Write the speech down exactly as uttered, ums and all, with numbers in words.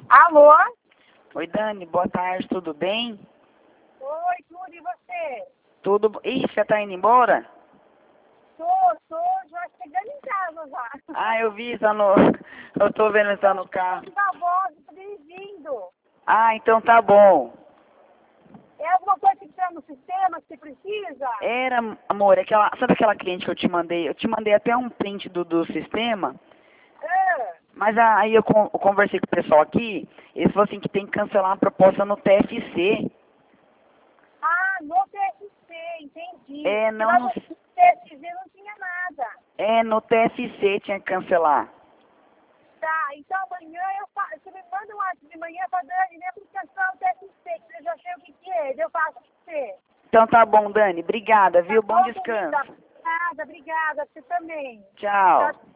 Alô? Oi, Dani, boa tarde, tudo bem? Oi, tudo, e você? Tudo... bo- Ih, você tá indo embora? Tô, tô já chegando em casa já. Ah, eu vi, tá no... Eu tô vendo, tá no carro. Da voz, tô bem-vindo. Ah, então tá bom. É alguma coisa que está no sistema que você precisa? Era, amor, aquela... Sabe aquela cliente que eu te mandei? Eu te mandei até um print do, do sistema, Ah, mas aí eu, con- eu conversei com o pessoal aqui, eles falaram assim que tem que cancelar a proposta no T F C. ah, no T F C, entendi. É, Porque não lá no... no T F C não tinha nada. É, no T F C tinha que cancelar. Tá, então amanhã eu faço. Você me manda um WhatsApp de manhã pra Dani, né? Porque cancelar o T F C, que eu já sei o que, que é. Eu faço pra você. Então tá bom, Dani, obrigada, viu? Tá Bom bom, querida? descanso. Obrigada, obrigada. Você também. Tchau. Tchau.